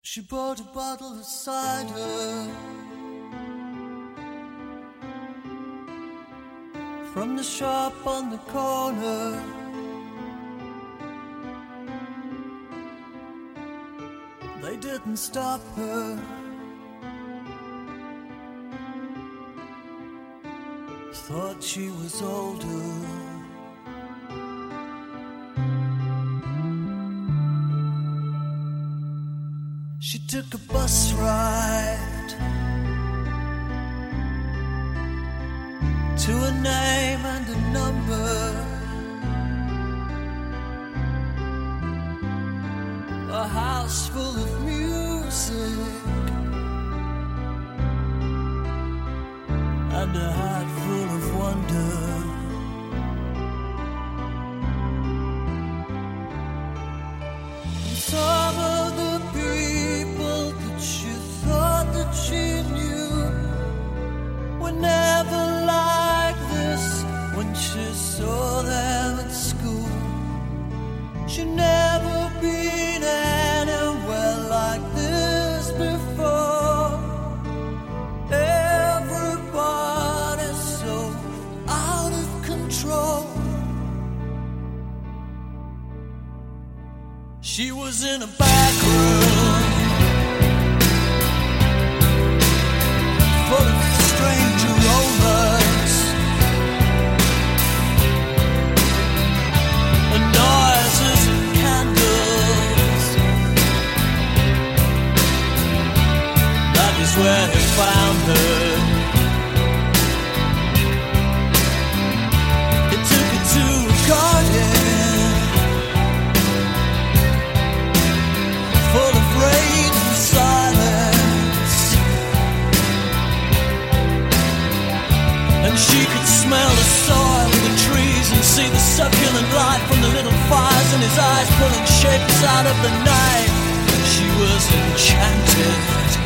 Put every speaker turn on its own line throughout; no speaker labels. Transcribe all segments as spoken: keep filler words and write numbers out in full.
She bought a bottle of cider from the shop on the corner. They didn't stop her. Thought she was older. She took a bus ride to a name and a number, a house full of music and a heart full of wonder. And some of the people that she thought that she knew were never like this when she saw them at school. She'd never been anywhere like this before. Everybody's so out of control. She was in a back room full of strange aromas and noises and candles. That is where he found her. He took her to a garden full of rain and silence, and she could smell the soil in the trees and see the succulent light from the little fires in his eyes pulling shapes out of the night. She was enchanted.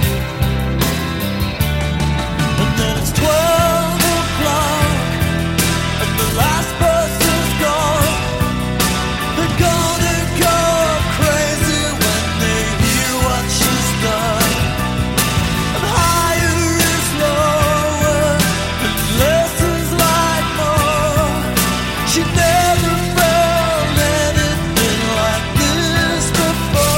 And then it's twelve o'clock and the last bus is gone. They're gonna go crazy when they hear what she's done. And higher is lower and less is like more. She never felt anything like this before.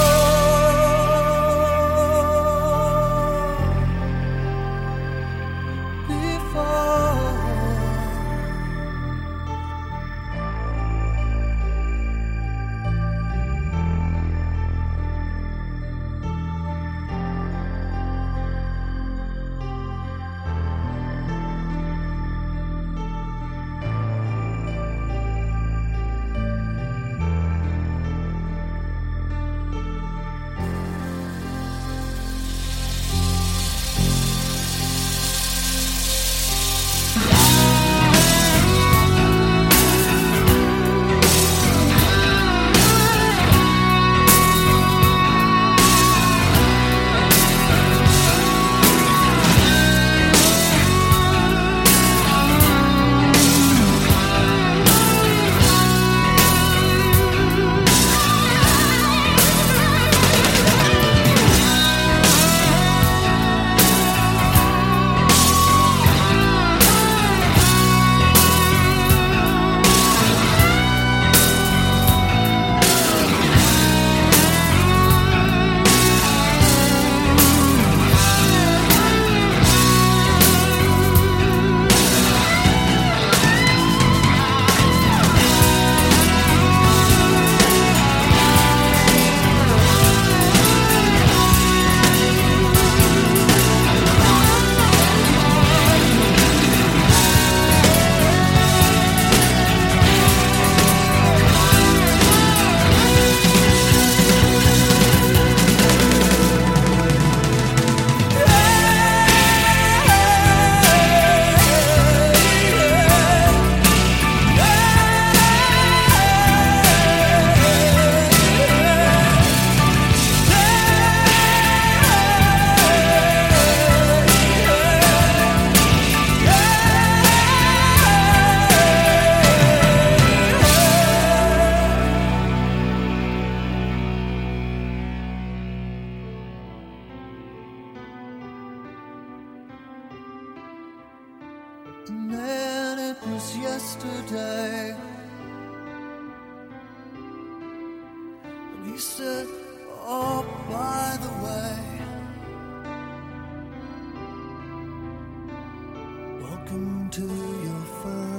And then it was yesterday, and he said, oh, by the way, welcome to your first